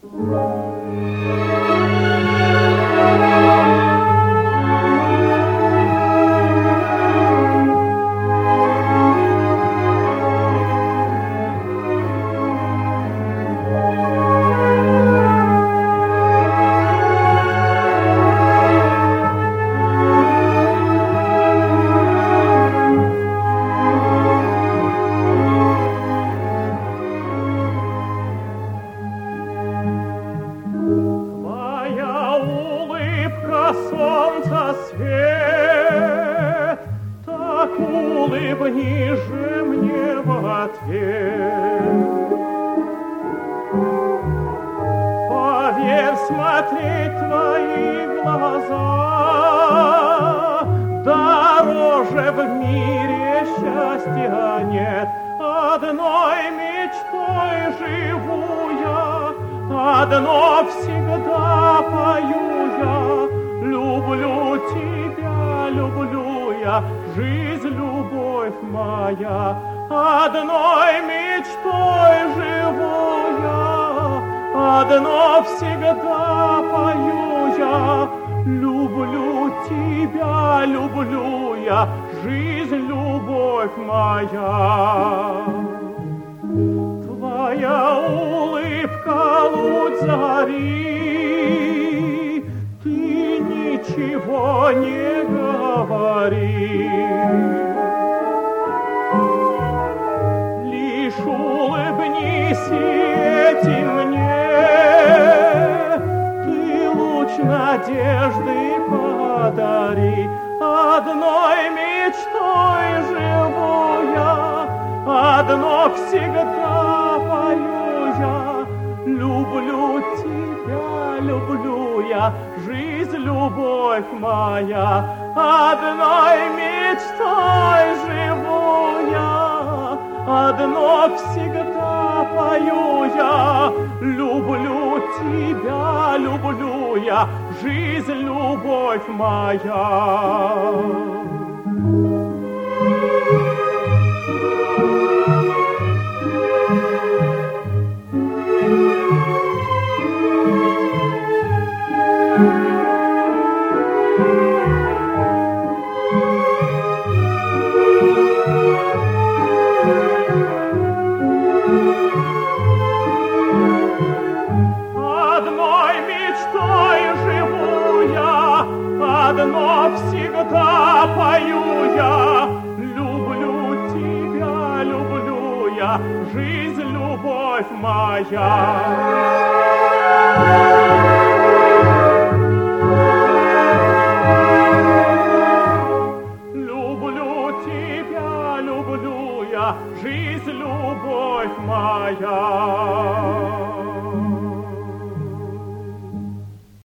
Солнца свет, так улыбнись же мне в ответ. Поверь, смотреть твои глаза дороже в мире счастья нет. Одной мечтой живу я, одно всегда пою я. Люблю тебя, люблю я, жизнь, любовь моя. Одной мечтой живу я, одно всегда пою я. Люблю тебя, люблю я, жизнь, любовь моя. Твоя улыбка луч зари, ничего не говори, лишь улыбнись и мне, ты луч надежды подари. Одной мечтой живу я, одно всегда пою я. Люблю тебя, люблю я, жизнь, любовь моя. Одной мечтой живу я, одно всегда пою я. Люблю тебя, люблю я, жизнь, любовь моя. Одной мечтой живу я, одно всегда пою я. Люблю тебя, люблю я, жизнь, любовь моя. Люблю тебя, люблю я, жизнь, любовь моя.